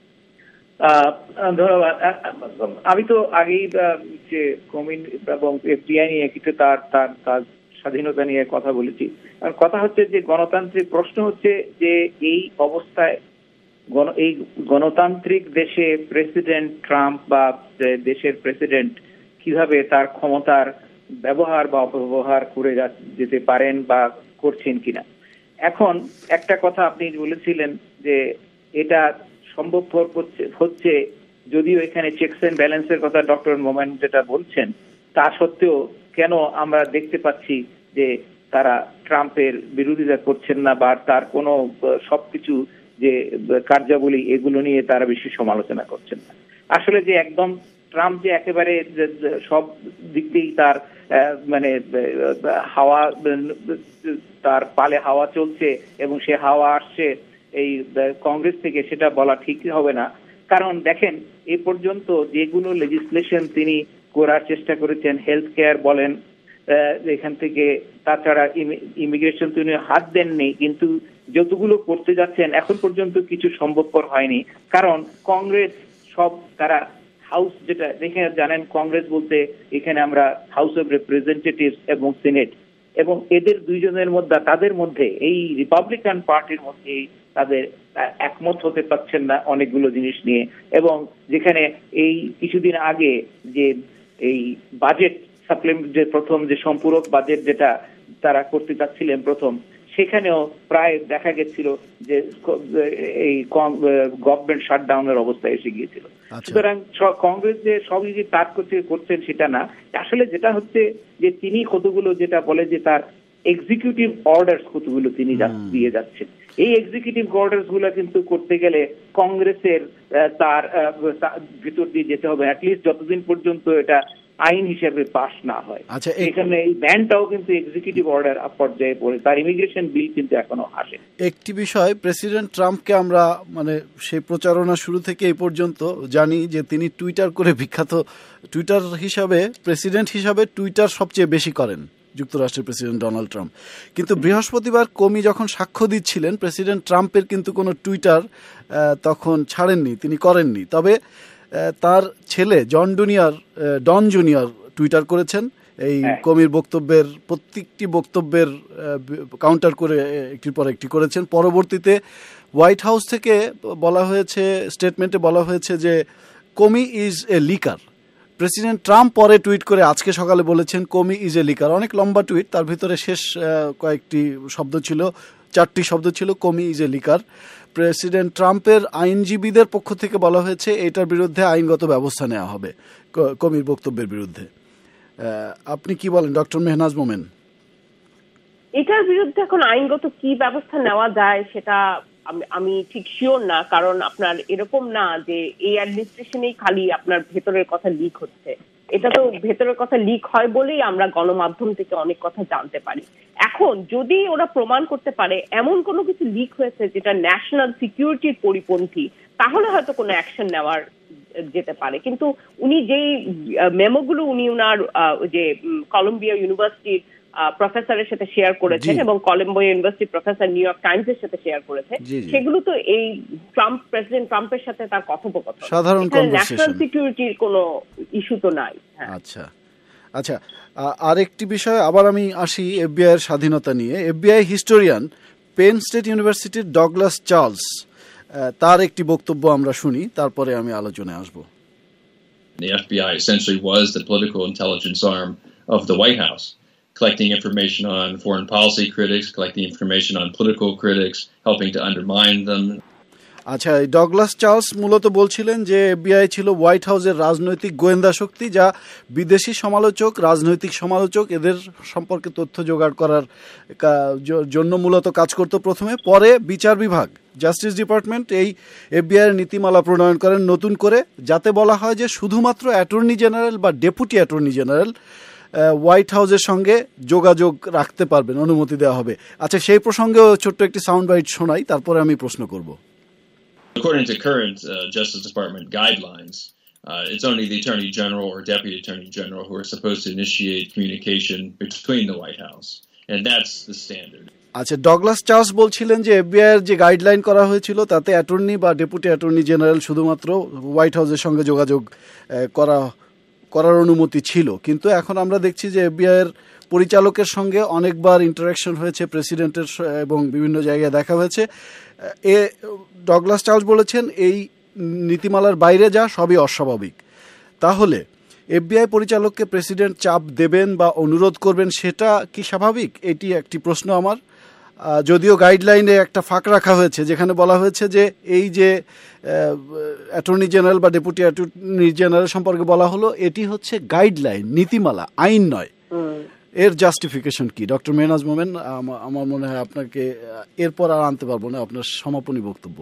Speaker 2: ধন্যবাদ। আমি তো আগেই যে কমিন এবং এফবিআই নিয়ে কিছু তার তার তার স্বাধীনতা নিয়ে কথা বলেছি। কথা হচ্ছে যে গণতান্ত্রিক প্রশ্ন হচ্ছে যে এই অবস্থায় এই গণতান্ত্রিক দেশে প্রেসিডেন্ট ট্রাম্প বা দেশের প্রেসিডেন্ট কিভাবে তার ক্ষমতার ব্যবহার বা অপব্যবহার করে যেতে পারেন বা করছেন কিনা। এখন একটা কথা আপনি বলেছিলেন যে এটা সম্ভবপর হচ্ছে, যদিও এখানে চেকস এন্ড ব্যালেন্সের কথা ডক্টর মোমেন যেটা বলছেন, তা সত্ত্বেও কেন আমরা দেখতে পাচ্ছি যে তারা ট্রাম্পের বিরোধিতা করছেন না বা তার কোনো সবকিছু যে কার্যাবলী এগুলো নিয়ে তারা বেশি সমালোচনা করছেন না। আসলে যে একদম ট্রাম্প যে একেবারে সব দিক দিয়েই তার মানে হাওয়া, তার পালে হাওয়া চলছে এবং সে হাওয়া আসছে এই কংগ্রেস থেকে, সেটা বলা ঠিক হবে না। কারণ দেখেন, এ পর্যন্ত যেগুলো লেজিসলেশন তিনি করার চেষ্টা করেছেন, হেলথ কেয়ার বলেন, এখান থেকে তাছাড়া ইমিগ্রেশন তিনি হাত দেননি, কিন্তু যতগুলো করতে যাচ্ছেন এখন পর্যন্ত কিছু সম্ভবপর হয়নি। কারণ কংগ্রেস সব তারা হাউস, যেটা দেখে জানেন কংগ্রেস বলতে এখানে আমরা হাউস অফ রিপ্রেজেন্টেটিভস এবং সিনেট, এবং এদের দুইজনের মধ্যে তাদের মধ্যে এই রিপাবলিকান পার্টির মধ্যে তাদের একমত হতে পারছেন না অনেকগুলো জিনিস নিয়ে। এবং যেখানে এই কিছুদিন আগে যে এই বাজেট সাপ্লিমেন্ট, যে প্রথম যে সম্পূরক বাজেট যেটা তারা করতে চাচ্ছিলেন প্রথম, সেখানেও প্রায় দেখা গেছিল যে এই গভর্নমেন্ট শাটডাউনের অবস্থা এসে গিয়েছিল। সুতরাং কংগ্রেস যে সবই যে তার করছেন সেটা না, আসলে যেটা হচ্ছে যে তিনি কতগুলো যেটা বলে যে তার এক্সিকিউটিভ অর্ডার্স কতগুলো তিনি দিয়ে যাচ্ছেন, এই এক্সিকিউটিভ অর্ডার্স গুলো কিন্তু করতে গেলে কংগ্রেসের তার ভিতর দিয়ে যেতে হবে, অ্যাটলিস্ট যতদিন পর্যন্ত এটা আইন হিসেবে পাস না হয়।
Speaker 1: আচ্ছা,
Speaker 2: এখানে এই ব্যানটাও কিন্তু এক্সিকিউটিভ অর্ডার পর্যায়ে পড়ে, তার ইমিগ্রেশন বিল কিন্তু এখনো আসে।
Speaker 1: একটি বিষয়, প্রেসিডেন্ট ট্রাম্পকে আমরা মানে সেই প্রচারণা শুরু থেকে এই পর্যন্ত জানি যে তিনি টুইটার করে বিখ্যাত, টুইটার হিসাবে প্রেসিডেন্ট হিসাবে টুইটার সবচেয়ে বেশি করেন যুক্তরাষ্ট্রের প্রেসিডেন্ট ডোনাল্ড ট্রাম্প। কিন্তু বৃহস্পতিবার কমি যখন সাক্ষ্য দিচ্ছিলেন, প্রেসিডেন্ট ট্রাম্পের কিন্তু কোনো টুইটার তখন ছাড়েননি, তিনি করেননি। তবে তার ছেলে John junior Don junior Twitter করেছেন এই কমির বক্তব্যের, প্রত্যেকটি বক্তব্যের কাউন্টার করে একটির পর একটি করেছেন। পরবর্তীতে হোয়াইট হাউস থেকে বলা হয়েছে, স্টেটমেন্টে বলা হয়েছে যে Comey is a leaker. President Trump পরে টুইট করে আজকে সকালে বলেছেন কমি ইজ এ লিকার। অনেক লম্বা টুইট, তার ভিতরে শেষ কয়েকটি শব্দ ছিল, চারটি শব্দ ছিল কমি ইজ এ লিকার। প্রেসিডেন্ট ট্রাম্পের আইনজীবীদের পক্ষ থেকে বলা হয়েছে এটার বিরুদ্ধে আইনগত ব্যবস্থা নেওয়া হবে কমির বক্তব্যের বিরুদ্ধে। আপনি কি বলেন ডক্টর মেহনাজ মোমেন?
Speaker 3: এটার বিরুদ্ধে এখন আইনগত কি ব্যবস্থা নেওয়া যায় সেটা আমি ঠিক শিওর না, কারণ আপনার এরকম না যে এই অ্যাডমিনিস্ট্রেশনেই খালি আপনার ভেতরের কথা লিক হচ্ছে। এটা তো ভেতরের কথা লিক হয় বলেই আমরা গণমাধ্যম থেকে অনেক কথা জানতে পারি। এখন যদি ওরা প্রমাণ করতে পারে এমন কোনো কিছু লিক হয়েছে যেটা ন্যাশনাল সিকিউরিটির পরিপন্থী, তাহলে হয়তো কোনো অ্যাকশন নেওয়ার যেতে পারে। কিন্তু উনি যেই মেমোগুলো উনি উনার যে কলম্বিয়া ইউনিভার্সিটির প্রফেসরের সাথে শেয়ার করেছেন এবং Columbia university professor New York টাইমসের সাথে শেয়ার করেছে, সেগুলো তো এই ট্রাম্প প্রেসিডেন্ট ট্রাম্পের সাথে তার কথোপকথন,
Speaker 1: সাধারণ
Speaker 3: ন্যাশনাল সিকিউরিটির কোনো ইস্যু তো নাই।
Speaker 1: আচ্ছা আচ্ছা, আরেকটি বিষয় আবার আমি আসি এফবিআই এর স্বাধীনতা নিয়ে। এফবিআই হিস্টোরিয়ান পেন স্টেট ইউনিভার্সিটির ডগলাস চার্লস, তার একটি বক্তব্য আমরা শুনি, তারপরে আমি আলোচনায় আসব।
Speaker 9: The F B I essentially was the political intelligence arm of the White House, collecting information on foreign policy critics, collecting information on political critics, helping to undermine them.
Speaker 1: আচ্ছা, ডগলাস চার্লস মূলত বলছিলেন যে FBI ছিল white হাউসের রাজনৈতিক গোয়েন্দা শক্তি, যা বিদেশি সমালোচক, রাজনৈতিক সমালোচক এদের সম্পর্কে তথ্য জোগাড় করার জন্য মূলত কাজ করত প্রথমে। পরে বিচার বিভাগ, জাস্টিস ডিপার্টমেন্ট এই এফবিআই এর নীতিমালা প্রণয়ন করেন নতুন করে, যাতে বলা হয় যে শুধুমাত্র অ্যাটর্নি জেনারেল বা ডেপুটি অ্যাটর্নি জেনারেল হোয়াইট হাউসের সঙ্গে যোগাযোগ রাখতে পারবেন, অনুমতি দেওয়া হবে। আচ্ছা, সেই প্রসঙ্গেও ছোট্ট একটি সাউন্ড বাইট শোনাই, তারপরে আমি প্রশ্ন করব।
Speaker 9: According to current uh, Justice Department guidelines, uh, it's only the Attorney General or Deputy Attorney General who are supposed to initiate communication between the White House, and that's the standard.
Speaker 1: আচ্ছা, Douglas Charles বলছিলেন যে FBI এর যে guideline করা হয়েছিল তাতে attorney বা deputy attorney general শুধুমাত্র হোয়াইট হাউসের সঙ্গে যোগাযোগ করা করার অনুমতি ছিল। কিন্তু এখন আমরা দেখছি যে এফবিআই এর পরিচালকের সঙ্গে অনেকবার ইন্টারাকশন হয়েছে, প্রেসিডেন্টের এবং বিভিন্ন জায়গায় দেখা হয়েছে। এ ডগলাস চার্লস বলেছেন এই নীতিমালার বাইরে যা সবই অস্বাভাবিক। তাহলে এফবিআই পরিচালককে প্রেসিডেন্ট চাপ দেবেন বা অনুরোধ করবেন, সেটা কি স্বাভাবিক? এটি একটি প্রশ্ন আমার। যদিও গাইডলাইনে একটা ফাঁক রাখা হয়েছে যেখানে বলা হয়েছে যে এই যে অ্যাটর্নি জেনারেল বা ডেপুটি অ্যাটর্নি জেনারেল সম্পর্কে বলা হলো, এটি হচ্ছে গাইডলাইন, নীতিমালা, আইন নয়। এর জাস্টিফিকেশন কি ডক্টর মেহনাজ মোমেন? আমার মনে হয় আপনাকে এরপর আর আনতে পারবো না, আপনার সমাপনী বক্তব্য।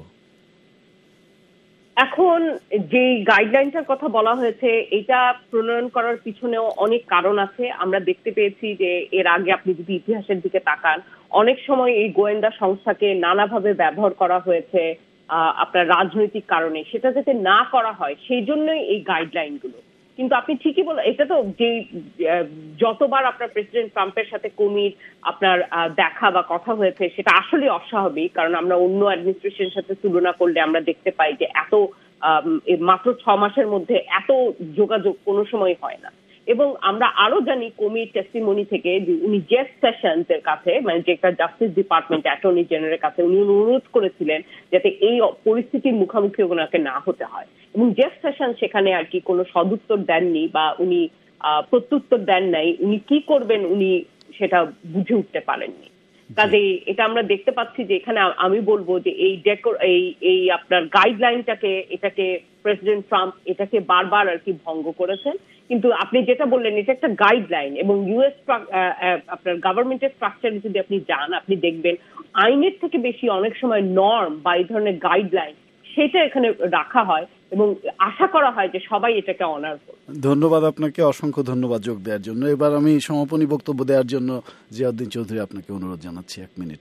Speaker 3: এখন যে গাইডলাইনটার কথা বলা হয়েছে, এটা প্রণয়ন করার পিছনেও অনেক কারণ আছে। আমরা দেখতে পেয়েছি যে এর আগে আপনি যদি ইতিহাসের দিকে তাকান, অনেক সময় এই গোয়েন্দা সংস্থাকে নানাভাবে ব্যবহার করা হয়েছে আপনার রাজনৈতিক কারণে। সেটা যাতে না করা হয় সেই জন্যই এই গাইডলাইনগুলো। কিন্তু আপনি ঠিকই বলেন, এটা তো যে যতবার আপনার প্রেসিডেন্ট ট্রাম্পের সাথে কমির আপনার দেখা বা কথা হয়েছে সেটা আসলে অস্বাভাবিক, কারণ আমরা অন্য অ্যাডমিনিস্ট্রেশনের সাথে তুলনা করলে আমরা দেখতে পাই যে এত মাত্র ছ মাসের মধ্যে এত যোগাযোগ কোনো সময় হয় না। এবং আমরা আরো জানি কমির টেস্টিমনি থেকে যে উনি জেফ সেশনস এর কাছে, মানে যেটা জাস্টিস ডিপার্টমেন্ট অ্যাটর্নি জেনারেলের কাছে উনি অনুরোধ করেছিলেন যাতে এই পরিস্থিতির মুখোমুখি ওনাকে না হতে হয়। এবং জেফ সেশন সেখানে আর কি কোনো সদুত্তর দেননি বা উনি প্রত্যুত্তর দেন নাই। উনি কি করবেন উনি সেটা বুঝে উঠতে পারেননি। কাজেই এটা আমরা দেখতে পাচ্ছি যে এখানে আমি বলবো যে এই ডেকোর এই এই আপনার গাইডলাইনটাকে, এটাকে প্রেসিডেন্ট ট্রাম্প এটাকে বারবার আর কি ভঙ্গ করেছেন। কিন্তু আপনি যেটা বললেন এটা একটা গাইডলাইন, এবং ইউএস আপনার গভর্নমেন্টের স্ট্রাকচারে যদি আপনি যান আপনি দেখবেন আইনের থেকে বেশি অনেক সময় নর্ম বা এই ধরনের গাইডলাইন সেটা এখানে রাখা হয়, এবং আশা করা হয় যে সবাই এটাকে অনার করবে।
Speaker 1: ধন্যবাদ আপনাকে, অসংখ্য ধন্যবাদ যোগ দেওয়ার জন্য। এবার আমি সমাপনী বক্তব্য দেওয়ার জন্য জিয়াউদ্দিন চৌধুরী আপনাকে অনুরোধ জানাচ্ছি, এক মিনিট।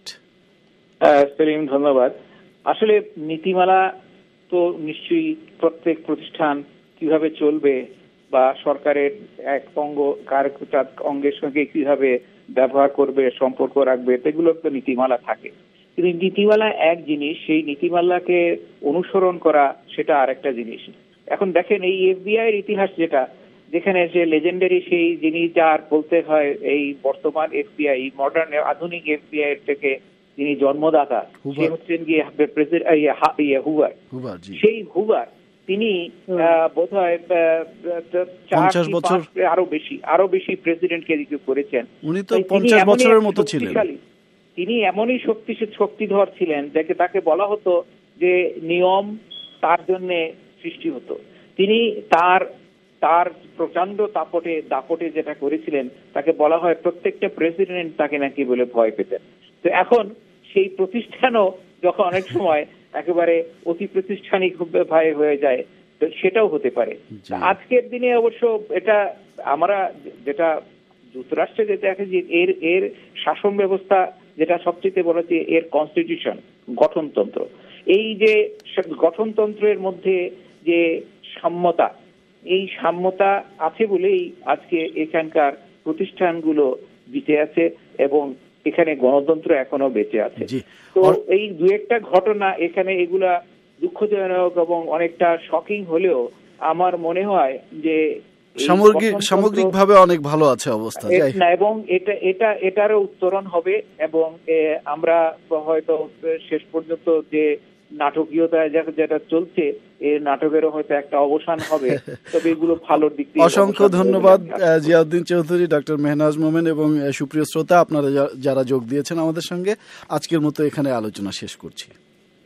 Speaker 2: সেলিম, ধন্যবাদ। আসলে নীতিমালা তো নিশ্চয়ই প্রত্যেক প্রতিষ্ঠান কিভাবে চলবে বা সরকারের এক অঙ্গ কার অঙ্গের সঙ্গে কিভাবে ব্যবহার করবে, সম্পর্ক রাখবে, সেগুলো তো নীতিমালা থাকে। কিন্তু নীতিমালা এক জিনিস, সেই নীতিমালাকে অনুসরণ করা সেটা আরেকটা জিনিস। এখন দেখেন এই এফবিআই এর ইতিহাস যেটা, যেখানে যে লেজেন্ডারি সেই যিনি যার বলতে হয় এই বর্তমান এফবিআই, মডার্ন আধুনিক এফবিআই এর থেকে যিনি জন্মদাতা, সে হচ্ছেন গিয়ে হুভার। সেই হুভার তিনি বোধহয়
Speaker 1: পঞ্চাশ বছর
Speaker 2: আরো বেশি আরো বেশি প্রেসিডেন্টকে করেছেন।
Speaker 1: উনি তো পঞ্চাশ বছরের মতো ছিলেন।
Speaker 2: তিনি এমনই শক্তি শক্তিধর ছিলেন যাকে তাকে বলা হতো যে নিয়ম তার জন্য সৃষ্টি হতো। তিনি তার তার প্রচন্ড দাপটে দাপটে যেটা করেছিলেন তাকে বলা হয় প্রত্যেকটা প্রেসিডেন্ট তাকে নাকি বলে ভয় পেতেন। তো এখন সেই প্রতিষ্ঠানও যখন অনেক সময় একেবারে অতি প্রাতিষ্ঠানিক ভাবে হয়ে যায়, তো সেটাও হতে পারে। আজকের দিনে অবশ্য এটা আমরা যেটা যুক্তরাষ্ট্রে যে দেখে যে এর এর শাসন ব্যবস্থা যেটা সবচেয়ে বলা হচ্ছে এর কনস্টিটিউশন, গঠনতন্ত্র, এই যে গঠনতন্ত্রের মধ্যে যে সাম্যতা, এই সাম্যতা আছে বলেই আজকে এখানকার প্রতিষ্ঠানগুলো বেঁচে আছে এবং এখানে গণতন্ত্র এখনো বেঁচে আছে। তো এই দু একটা ঘটনা এখানে এগুলা দুঃখজনক এবং অনেকটা শকিং হলেও আমার মনে হয় যে
Speaker 1: সামগ্রিক ভাবে অনেক ভালো আছে অবস্থা,
Speaker 2: এবং এটা এটা এটারও উত্তরণ হবে এবং আমরা হয়তো শেষ পর্যন্ত যে নাটকীয়তা যেটা চলছে এই নাটকেরও হয়তো একটা অবসান হবে, তবে এগুলো ভালোর দিক থেকে।
Speaker 1: অসংখ্য ধন্যবাদ জিয়াউদ্দিন চৌধুরী, ডক্টর মেহনাজ মোমেন এবং সুপ্রিয় শ্রোতা আপনারা যারা যোগ দিয়েছেন আমাদের সঙ্গে। আজকের মতো এখানে আলোচনা শেষ করছি।